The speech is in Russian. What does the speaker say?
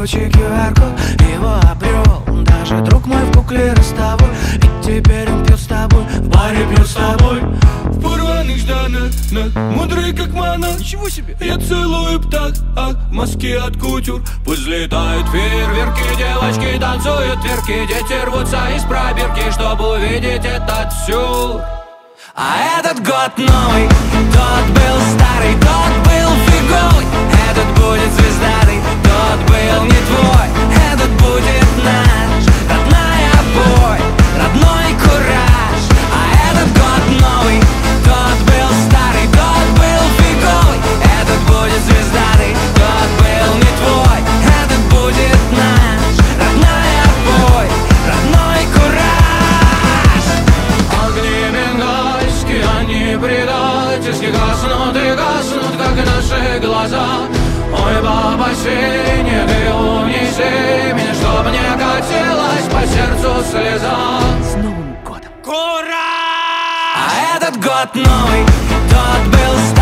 короче, QR-код его обрел. Даже друг мой в кукле ростовой. И теперь он пьет с тобой, в баре пьет с тобой. В порванных штанах, мудрый как мана. Ничего себе! Я целую птах, маски от кутюр. Пусть летают фейерверки, девочки танцуют тверки. Дети рвутся из пробирки, чтобы увидеть этот сюр. А этот год новый, тот был старый, тот был фиговый. Этот будет звездатый, тот был не твой. Этот будет наш, родная бой, родной кураж. А этот год новый, тот был старый, тот был фиговый. Этот будет звездатый, тот был не твой. Этот будет наш, родная бой, родной кураж. Огни бенгальские, они предательски гаснут и гаснут, как наши глаза. Ой, баба синяя, ты унеси меня, чтоб не катилась по сердцу слеза. С Новым годом! Ура! А этот год новый, тот был